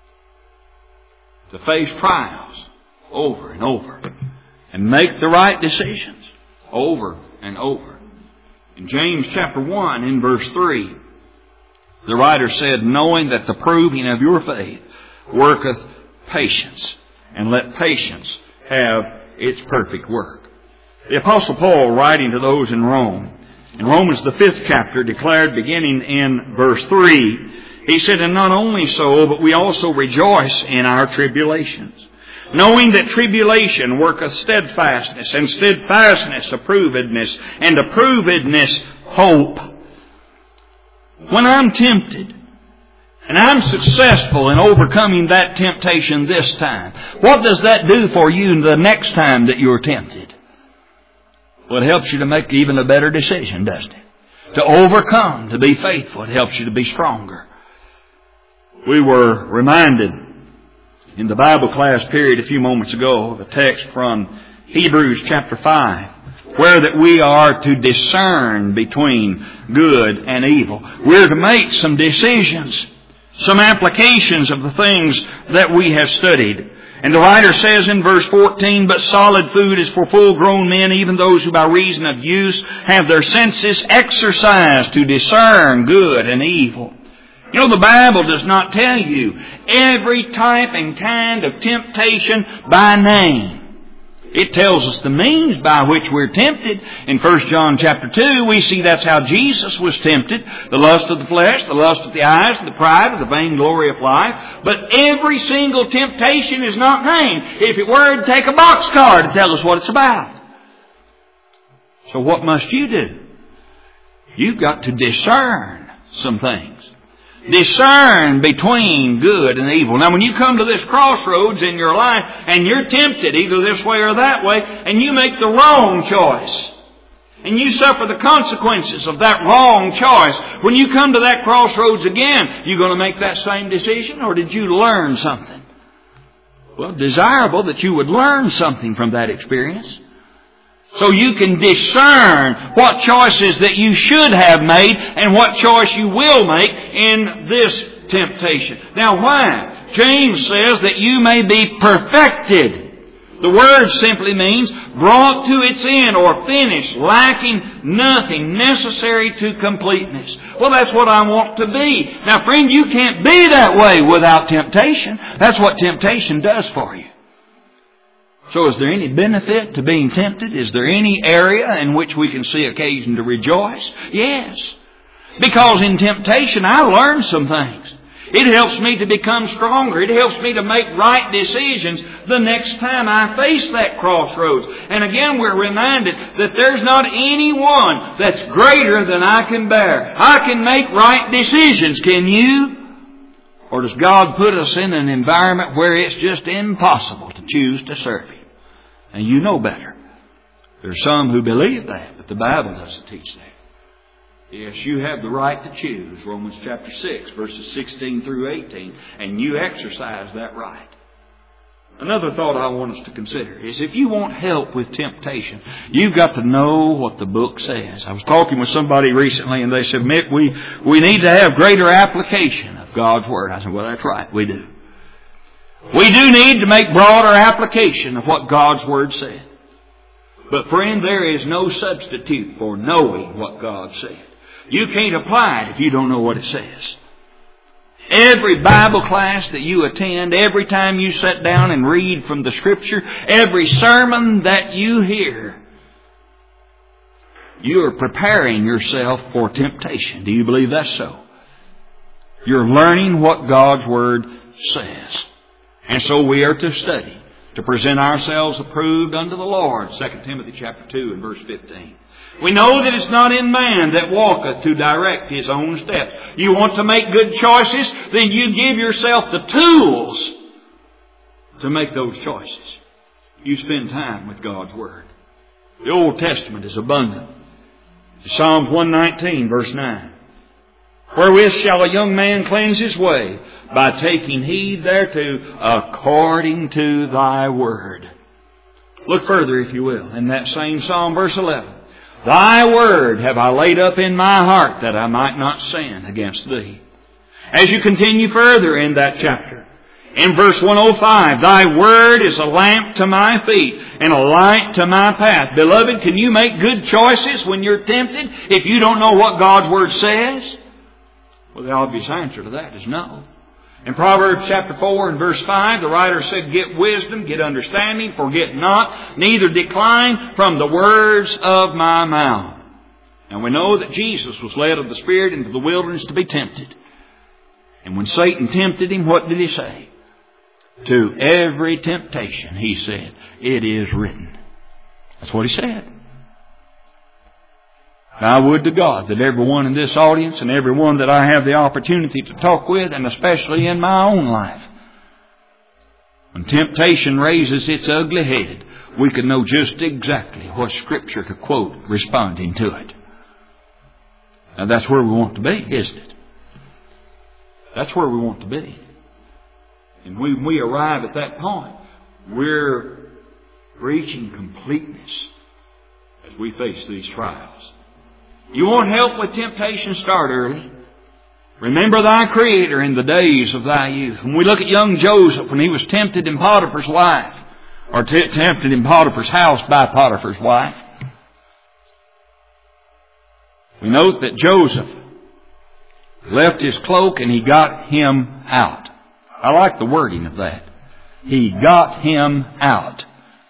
To face trials over and over and make the right decisions over and over. In James chapter one, in verse three, the writer said, "Knowing that the proving of your faith worketh patience, and let patience have its perfect work." The Apostle Paul, writing to those in Rome, in Romans the fifth chapter, declared beginning in verse three, he said, "And not only so, but we also rejoice in our tribulations, knowing that tribulation worketh steadfastness, and steadfastness approvedness, and approvedness hope." When I'm tempted, and I'm successful in overcoming that temptation this time, what does that do for you the next time that you're tempted? Well, it helps you to make even a better decision, doesn't it? To overcome, to be faithful. It helps you to be stronger. We were reminded in the Bible class period a few moments ago of a text from Hebrews chapter five, where that we are to discern between good and evil. We're to make some decisions, some applications of the things that we have studied. And the writer says in verse fourteen, "But solid food is for full-grown men, even those who by reason of use have their senses exercised to discern good and evil." You know, the Bible does not tell you every type and kind of temptation by name. It tells us the means by which we're tempted. In First John chapter two, we see that's how Jesus was tempted. The lust of the flesh, the lust of the eyes, the pride of the vainglory of life. But every single temptation is not named. If it were, it'd take a boxcar to tell us what it's about. So what must you do? You've got to discern some things. Discern between good and evil. Now when you come to this crossroads in your life and you're tempted either this way or that way, and you make the wrong choice, and you suffer the consequences of that wrong choice, when you come to that crossroads again, you going to make that same decision, or did you learn something? Well, desirable that you would learn something from that experience, so you can discern what choices that you should have made and what choice you will make in this temptation. Now why? James says that you may be perfected, The word simply means brought to its end or finished, lacking nothing, necessary to completeness. Well, that's what I want to be. Now, friend, you can't be that way without temptation. That's what temptation does for you. So is there any benefit to being tempted? Is there any area in which we can see occasion to rejoice? Yes. Because in temptation I learn some things. It helps me to become stronger. It helps me to make right decisions the next time I face that crossroads. And again, we're reminded that there's not anyone that's greater than I can bear. I can make right decisions. Can you? Or does God put us in an environment where it's just impossible to choose to serve Him? And you know better. There's some who believe that, but the Bible doesn't teach that. Yes, you have the right to choose, Romans chapter six, verses sixteen through eighteen, and you exercise that right. Another thought I want us to consider is if you want help with temptation, you've got to know what the book says. I was talking with somebody recently and they said, Mick, we, we need to have greater application of God's Word. I said, well, that's right, we do. We do need to make broader application of what God's Word said. But friend, there is no substitute for knowing what God said. You can't apply it if you don't know what it says. Every Bible class that you attend, every time you sit down and read from the Scripture, every sermon that you hear, you are preparing yourself for temptation. Do you believe that's so? You're learning what God's Word says. And so we are to study, to present ourselves approved unto the Lord. Second Timothy chapter two and verse fifteen. We know that it's not in man that walketh to direct his own steps. You want to make good choices? Then you give yourself the tools to make those choices. You spend time with God's Word. The Old Testament is abundant. Psalms one nineteen verse nine. Wherewith shall a young man cleanse his way? By taking heed thereto according to thy word. Look further, if you will, in that same Psalm, verse eleven. Thy word have I laid up in my heart, that I might not sin against thee. As you continue further in that chapter, in verse one oh five, thy word is a lamp to my feet and a light to my path. Beloved, can you make good choices when you're tempted if you don't know what God's word says? Well, the obvious answer to that is no. In Proverbs chapter four and verse five, the writer said, get wisdom, get understanding, forget not, neither decline from the words of my mouth. And we know that Jesus was led of the Spirit into the wilderness to be tempted. And when Satan tempted Him, what did He say? To every temptation, He said, it is written. That's what He said. I would to God that everyone in this audience and everyone that I have the opportunity to talk with, and especially in my own life, when temptation raises its ugly head, we can know just exactly what Scripture to quote responding to it. Now that's where we want to be, isn't it? That's where we want to be. And when we arrive at that point, we're reaching completeness as we face these trials. You want help with temptation? Start early. Remember thy Creator in the days of thy youth. When we look at young Joseph, when he was tempted in Potiphar's wife, or t- tempted in Potiphar's house by Potiphar's wife, we note that Joseph left his cloak and he got him out. I like the wording of that. He got him out.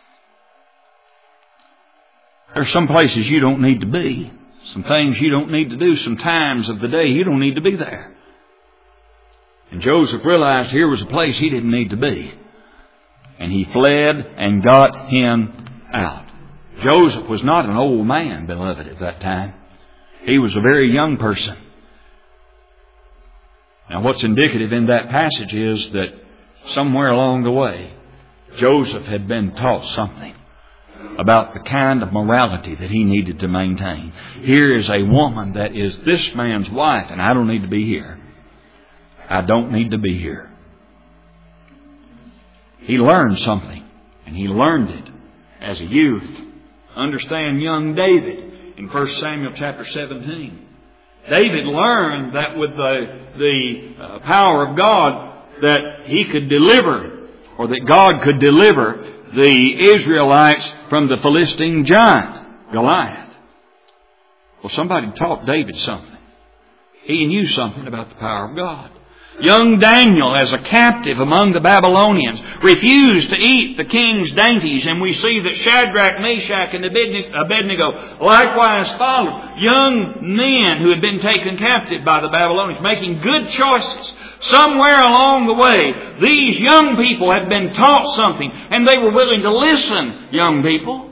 There's some places you don't need to be. Some things you don't need to do. Some times of the day you don't need to be there. And Joseph realized here was a place he didn't need to be. And he fled and got him out. Joseph was not an old man, beloved, at that time. He was a very young person. Now what's indicative in that passage is that somewhere along the way, Joseph had been taught something about the kind of morality that he needed to maintain. Here is a woman that is this man's wife, and I don't need to be here. I don't need to be here. He learned something, and he learned it as a youth. Understand young David in First Samuel chapter seventeen. David learned that with the, the uh, power of God that he could deliver, or that God could deliver the Israelites from the Philistine giant, Goliath. Well, somebody taught David something. He knew something about the power of God. Young Daniel, as a captive among the Babylonians, refused to eat the king's dainties, and we see that Shadrach, Meshach, and Abednego likewise followed. Young men who had been taken captive by the Babylonians, making good choices. Somewhere along the way, these young people had been taught something, and they were willing to listen, young people.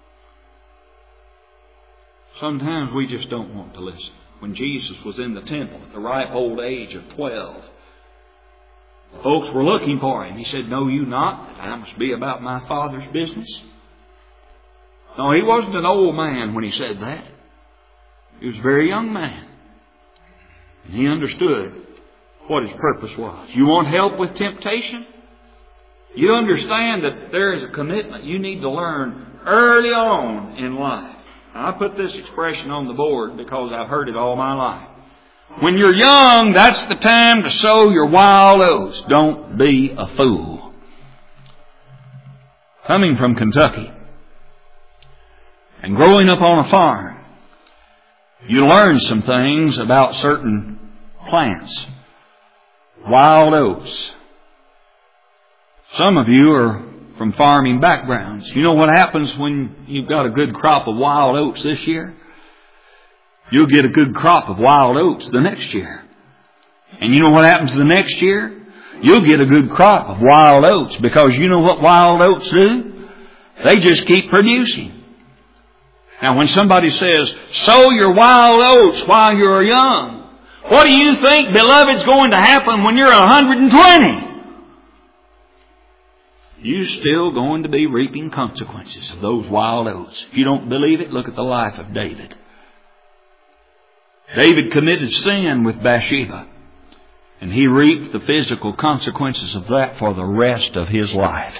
Sometimes we just don't want to listen. When Jesus was in the temple at the ripe old age of twelve, folks were looking for Him. He said, "Know you not that I must be about my Father's business?" No, He wasn't an old man when He said that. He was a very young man. And He understood what His purpose was. You want help with temptation? You understand that there is a commitment you need to learn early on in life. I put this expression on the board because I've heard it all my life. When you're young, that's the time to sow your wild oats. Don't be a fool. Coming from Kentucky and growing up on a farm, you learn some things about certain plants. Wild oats. Some of you are from farming backgrounds. You know what happens when you've got a good crop of wild oats this year? You'll get a good crop of wild oats the next year. And you know what happens the next year? You'll get a good crop of wild oats, because you know what wild oats do? They just keep producing. Now when somebody says, sow your wild oats while you're young, what do you think, beloved, is going to happen when you're one hundred twenty? You're still going to be reaping consequences of those wild oats. If you don't believe it, look at the life of David. David committed sin with Bathsheba, and he reaped the physical consequences of that for the rest of his life.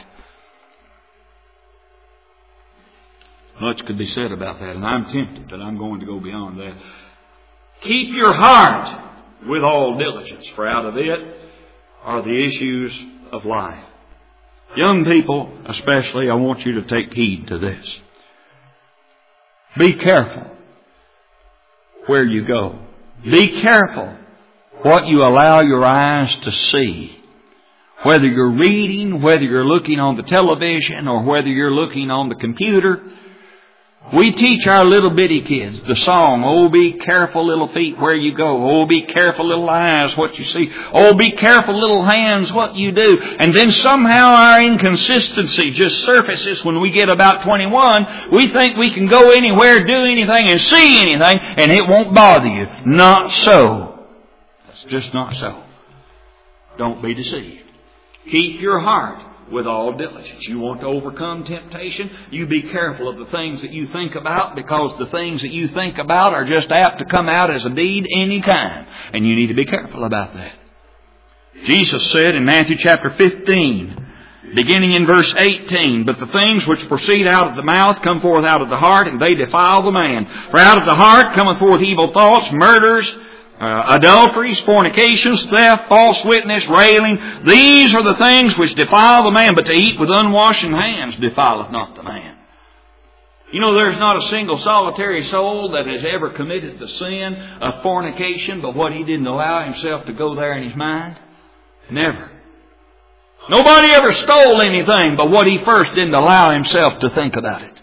Much could be said about that, and I'm tempted, but I'm going to go beyond that. Keep your heart with all diligence, for out of it are the issues of life. Young people, especially, I want you to take heed to this. Be careful where you go. Be careful what you allow your eyes to see. Whether you're reading, whether you're looking on the television, or whether you're looking on the computer. We teach our little bitty kids the song, "Oh, be careful, little feet, where you go. Oh, be careful, little eyes, what you see. Oh, be careful, little hands, what you do." And then somehow our inconsistency just surfaces when we get about twenty-one. We think we can go anywhere, do anything, and see anything, and it won't bother you. Not so. That's just not so. Don't be deceived. Keep your heart with all diligence. You want to overcome temptation? You be careful of the things that you think about, because the things that you think about are just apt to come out as a deed any time. And you need to be careful about that. Jesus said in Matthew chapter fifteen, beginning in verse eighteen, "But the things which proceed out of the mouth come forth out of the heart, and they defile the man. For out of the heart cometh forth evil thoughts, murders, Uh, adulteries, fornications, theft, false witness, railing. These are the things which defile the man, but to eat with unwashen hands defileth not the man." You know, there's not a single solitary soul that has ever committed the sin of fornication, but what he didn't allow himself to go there in his mind. Never. Nobody ever stole anything, but what he first didn't allow himself to think about it.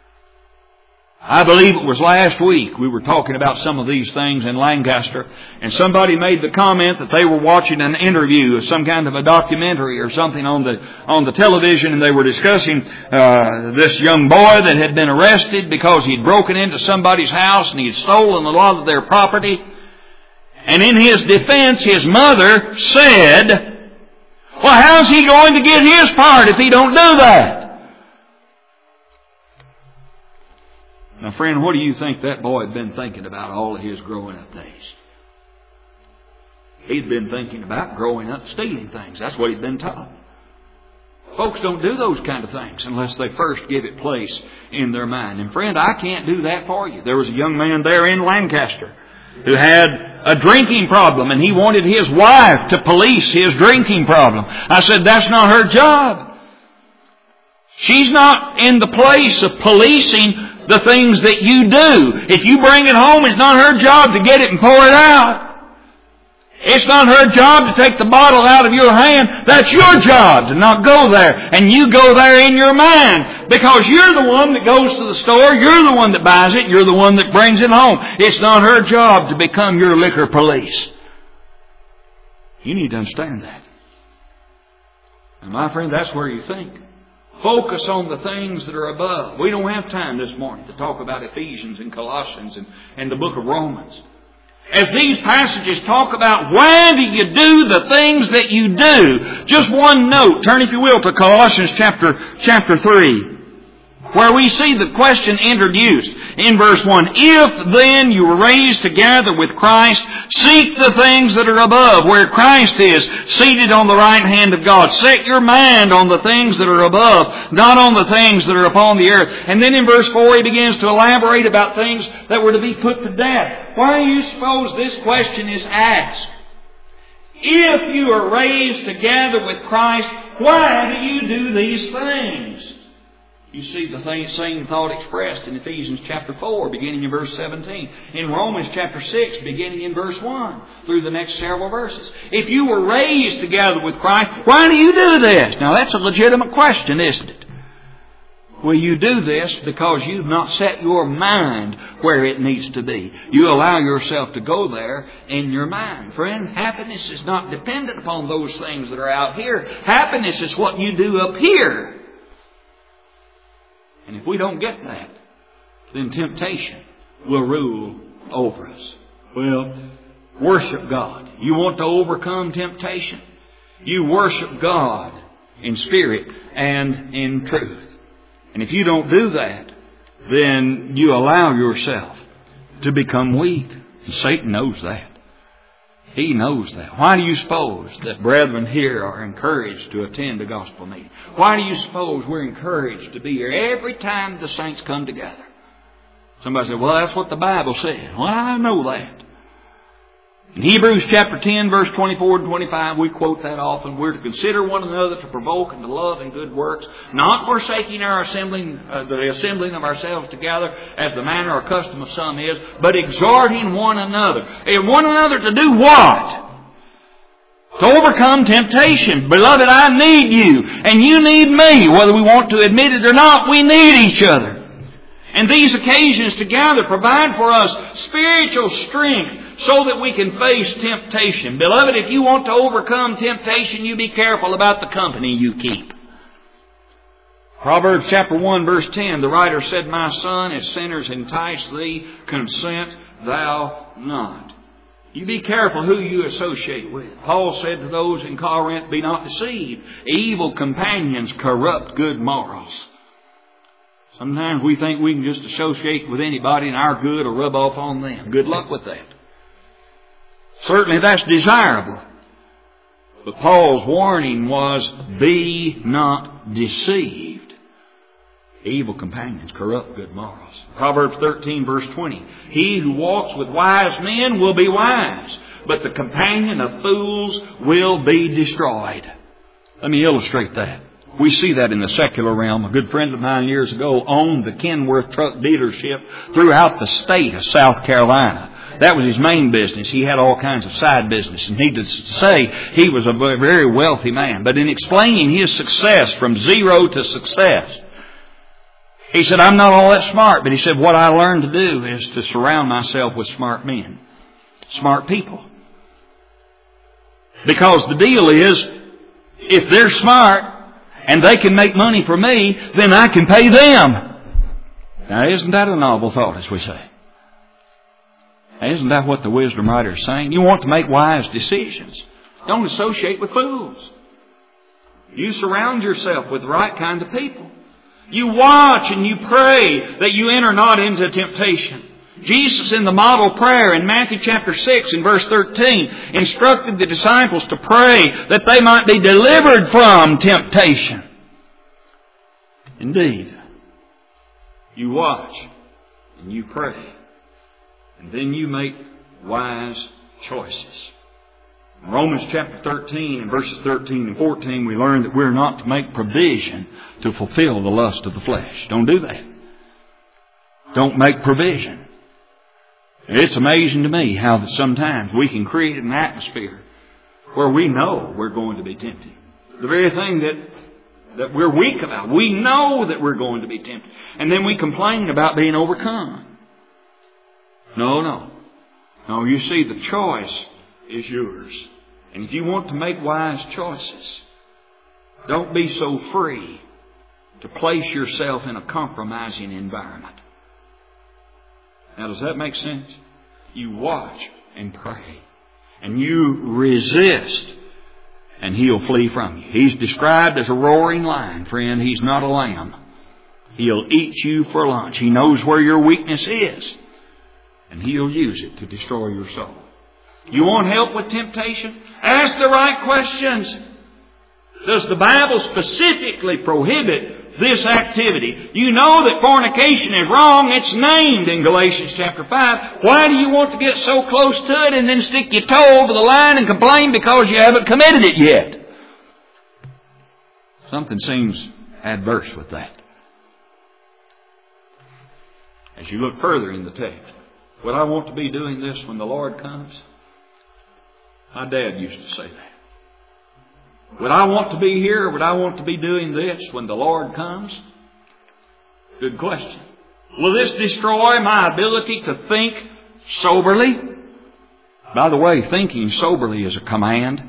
I believe it was last week we were talking about some of these things in Lancaster, and somebody made the comment that they were watching an interview, some kind of a documentary or something on the on the television, and they were discussing uh, this young boy that had been arrested because he'd broken into somebody's house and he'd stolen a lot of their property. And in his defense, his mother said, "Well, how's he going to get his part if he don't do that?" Now, friend, what do you think that boy had been thinking about all of his growing up days? He'd been thinking about growing up stealing things. That's what he'd been taught. Folks don't do those kind of things unless they first give it place in their mind. And friend, I can't do that for you. There was a young man there in Lancaster who had a drinking problem, and he wanted his wife to police his drinking problem. I said, that's not her job. She's not in the place of policing the things that you do. If you bring it home, it's not her job to get it and pour it out. It's not her job to take the bottle out of your hand. That's your job to not go there. And you go there in your mind. Because you're the one that goes to the store. You're the one that buys it. You're the one that brings it home. It's not her job to become your liquor police. You need to understand that. And my friend, that's where you think. Focus on the things that are above. We don't have time this morning to talk about Ephesians and Colossians and, and the book of Romans. As these passages talk about why do you do the things that you do, just one note. Turn, if you will, to Colossians chapter, chapter three. Where we see the question introduced in verse one. If then you were raised together with Christ, seek the things that are above, where Christ is, seated on the right hand of God. Set your mind on the things that are above, not on the things that are upon the earth. And then in verse four he begins to elaborate about things that were to be put to death. Why do you suppose this question is asked? If you are raised together with Christ, why do you do these things? You see the same thought expressed in Ephesians chapter four, beginning in verse seventeen. In Romans chapter six, beginning in verse one, through the next several verses. If you were raised together with Christ, why do you do this? Now that's a legitimate question, isn't it? Well, you do this because you've not set your mind where it needs to be. You allow yourself to go there in your mind. Friend, happiness is not dependent upon those things that are out here. Happiness is what you do up here. And if we don't get that, then temptation will rule over us. Well, worship God. You want to overcome temptation? You worship God in spirit and in truth. And if you don't do that, then you allow yourself to become weak. And Satan knows that. He knows that. Why do you suppose that brethren here are encouraged to attend a gospel meeting? Why do you suppose we're encouraged to be here every time the saints come together? Somebody said, well, that's what the Bible says. Well, I know that. In Hebrews chapter ten, verse twenty-four and twenty-five, we quote that often. We're to consider one another to provoke and to love and good works, not forsaking our assembling, uh, the assembling of ourselves together, as the manner or custom of some is, but exhorting one another. And one another to do what? To overcome temptation. Beloved, I need you, and you need me. Whether we want to admit it or not, we need each other. And these occasions together provide for us spiritual strength so that we can face temptation. Beloved, if you want to overcome temptation, you be careful about the company you keep. Proverbs chapter one, verse ten, the writer said, my son, if sinners entice thee, consent thou not. You be careful who you associate with. Paul said to those in Corinth, be not deceived. Evil companions corrupt good morals. Sometimes we think we can just associate with anybody and our good will rub off on them. Good luck with that. Certainly that's desirable. But Paul's warning was, be not deceived. Evil companions corrupt good morals. Proverbs thirteen, verse twenty. He who walks with wise men will be wise, but the companion of fools will be destroyed. Let me illustrate that. We see that in the secular realm. A good friend of mine years ago owned the Kenworth truck dealership throughout the state of South Carolina. That was his main business. He had all kinds of side business. And needless to say, he was a very wealthy man. But in explaining his success from zero to success, he said, I'm not all that smart. But he said, what I learned to do is to surround myself with smart men, smart people. Because the deal is, if they're smart, and they can make money for me, then I can pay them. Now, isn't that a novel thought, as we say? Isn't that what the wisdom writer is saying? You want to make wise decisions. Don't associate with fools. You surround yourself with the right kind of people. You watch and you pray that you enter not into temptation. Jesus in the model prayer in Matthew chapter six and verse thirteen instructed the disciples to pray that they might be delivered from temptation. Indeed, you watch and you pray and then you make wise choices. In Romans chapter thirteen and verses thirteen and fourteen, we learn that we're not to make provision to fulfill the lust of the flesh. Don't do that. Don't make provision. It's amazing to me how that sometimes we can create an atmosphere where we know we're going to be tempted. The very thing that, that we're weak about. We know that we're going to be tempted. And then we complain about being overcome. No, no. No, you see, the choice is yours. And if you want to make wise choices, don't be so free to place yourself in a compromising environment. Now, does that make sense? You watch and pray. And you resist. And He'll flee from you. He's described as a roaring lion, friend. He's not a lamb. He'll eat you for lunch. He knows where your weakness is. And He'll use it to destroy your soul. You want help with temptation? Ask the right questions. Does the Bible specifically prohibit this activity? You know that fornication is wrong. It's named in Galatians chapter five. Why do you want to get so close to it and then stick your toe over the line and complain because you haven't committed it yet? Something seems adverse with that. As you look further in the text, would I want to be doing this when the Lord comes? My dad used to say that. Would I want to be here or would I want to be doing this when the Lord comes? Good question. Will this destroy my ability to think soberly? By the way, thinking soberly is a command.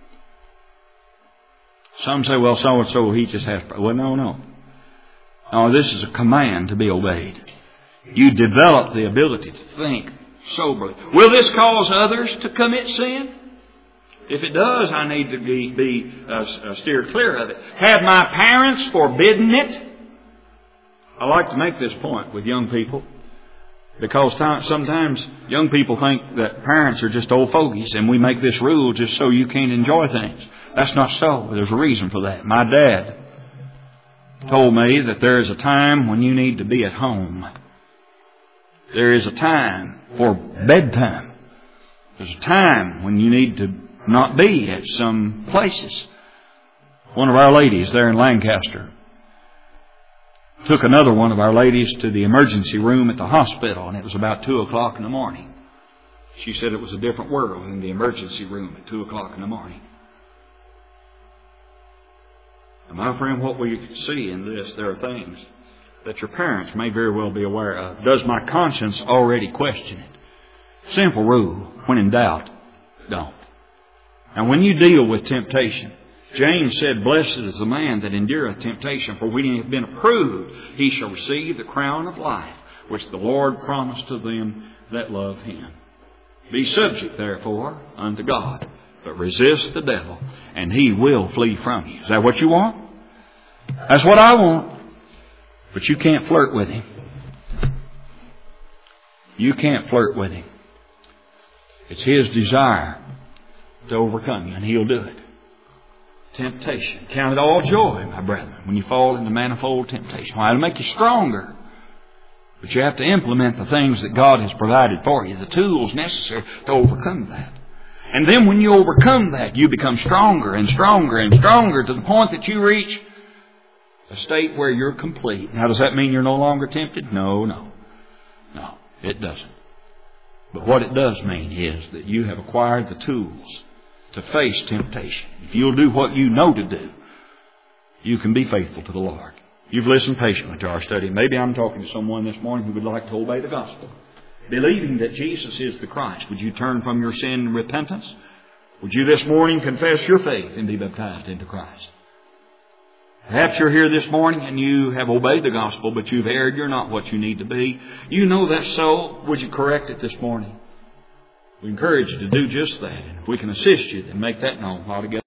Some say, well, so-and-so, he just has... Well, no, no. No, this is a command to be obeyed. You develop the ability to think soberly. Will this cause others to commit sin? If it does, I need to be, be uh, steered clear of it. Have my parents forbidden it? I like to make this point with young people because time, sometimes young people think that parents are just old fogies and we make this rule just so you can't enjoy things. That's not so. There's a reason for that. My dad told me that there is a time when you need to be at home. There is a time for bedtime. There's a time when you need to not be at some places. One of our ladies there in Lancaster took another one of our ladies to the emergency room at the hospital, and it was about two o'clock in the morning. She said it was a different world in the emergency room at two o'clock in the morning. And my friend, what we see in this, there are things that your parents may very well be aware of. Does my conscience already question it? Simple rule, when in doubt, don't. Now, when you deal with temptation, James said, blessed is the man that endureth temptation, for when he hath been approved, he shall receive the crown of life, which the Lord promised to them that love Him. Be subject, therefore, unto God, but resist the devil, and he will flee from you. Is that what you want? That's what I want. But you can't flirt with him. You can't flirt with him. It's his desire to overcome you, and he'll do it. Temptation. Count it all joy, my brethren, when you fall into manifold temptation. Why? It'll make you stronger. But you have to implement the things that God has provided for you, the tools necessary to overcome that. And then when you overcome that, you become stronger and stronger and stronger to the point that you reach a state where you're complete. Now, does that mean you're no longer tempted? No, no. No, it doesn't. But what it does mean is that you have acquired the tools to face temptation. If you'll do what you know to do, you can be faithful to the Lord. You've listened patiently to our study. Maybe I'm talking to someone this morning who would like to obey the gospel. Believing that Jesus is the Christ, would you turn from your sin in repentance? Would you this morning confess your faith and be baptized into Christ? Perhaps you're here this morning and you have obeyed the gospel, but you've erred. You're not what you need to be. You know that's so. Would you correct it this morning? We encourage you to do just that. And if we can assist you, then make that known while together.